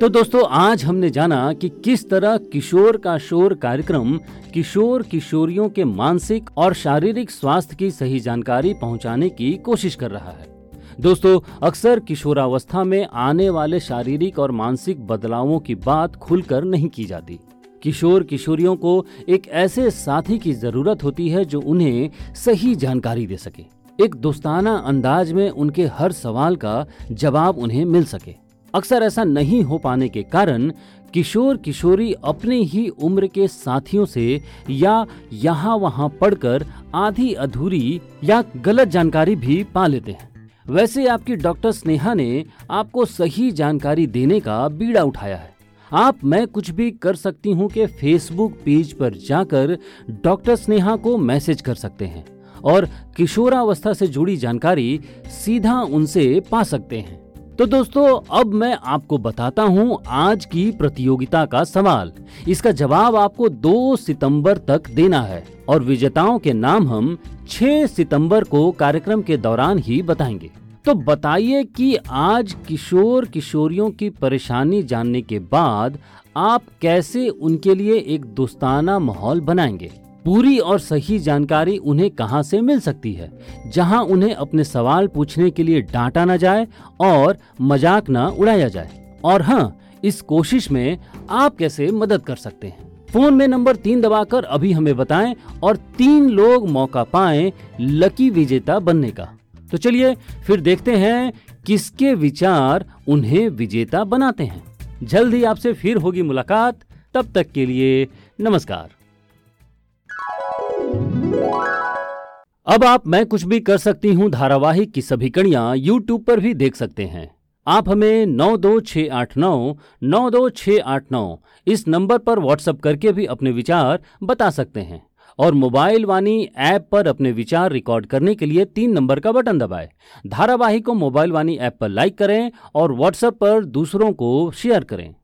तो दोस्तों, आज हमने जाना कि किस तरह किशोर का शोर कार्यक्रम किशोर किशोरियों के मानसिक और शारीरिक स्वास्थ्य की सही जानकारी पहुंचाने की कोशिश कर रहा है। दोस्तों, अक्सर किशोरावस्था में आने वाले शारीरिक और मानसिक बदलावों की बात खुलकर नहीं की जाती। किशोर किशोरियों को एक ऐसे साथी की जरूरत होती है जो उन्हें सही जानकारी दे सके, एक दोस्ताना अंदाज में उनके हर सवाल का जवाब उन्हें मिल सके। अक्सर ऐसा नहीं हो पाने के कारण किशोर किशोरी अपने ही उम्र के साथियों से या यहाँ वहाँ पढ़कर आधी अधूरी या गलत जानकारी भी पा लेते हैं। वैसे आपकी डॉक्टर स्नेहा ने आपको सही जानकारी देने का बीड़ा उठाया है। आप मैं कुछ भी कर सकती हूँ के फेसबुक पेज पर जाकर डॉक्टर स्नेहा को मैसेज कर सकते हैं और किशोरावस्था से जुड़ी जानकारी सीधा उनसे पा सकते हैं। तो दोस्तों, अब मैं आपको बताता हूं आज की प्रतियोगिता का सवाल। इसका जवाब आपको 2 सितंबर तक देना है और विजेताओं के नाम हम 6 सितंबर को कार्यक्रम के दौरान ही बताएंगे। तो बताइए कि आज किशोर किशोरियों की परेशानी जानने के बाद आप कैसे उनके लिए एक दोस्ताना माहौल बनाएंगे। पूरी और सही जानकारी उन्हें कहां से मिल सकती है, जहां उन्हें अपने सवाल पूछने के लिए डांटा न जाए और मजाक न उड़ाया जाए। और हाँ, इस कोशिश में आप कैसे मदद कर सकते हैं। फोन में नंबर 3 दबाकर अभी हमें बताएं और 3 लोग मौका पाएं लकी विजेता बनने का। तो चलिए फिर देखते हैं किसके विचार उन्हें विजेता बनाते हैं। जल्द ही आपसे फिर होगी मुलाकात। तब तक के लिए नमस्कार। अब आप मैं कुछ भी कर सकती हूँ धारावाहिक की सभी कड़ियाँ YouTube पर भी देख सकते हैं। आप हमें 9268992689 इस नंबर पर व्हाट्सएप करके भी अपने विचार बता सकते हैं और मोबाइल वाणी ऐप पर अपने विचार रिकॉर्ड करने के लिए 3 नंबर का बटन दबाएं। धारावाहिक को मोबाइल वाणी ऐप पर लाइक करें और व्हाट्सएप पर दूसरों को शेयर करें।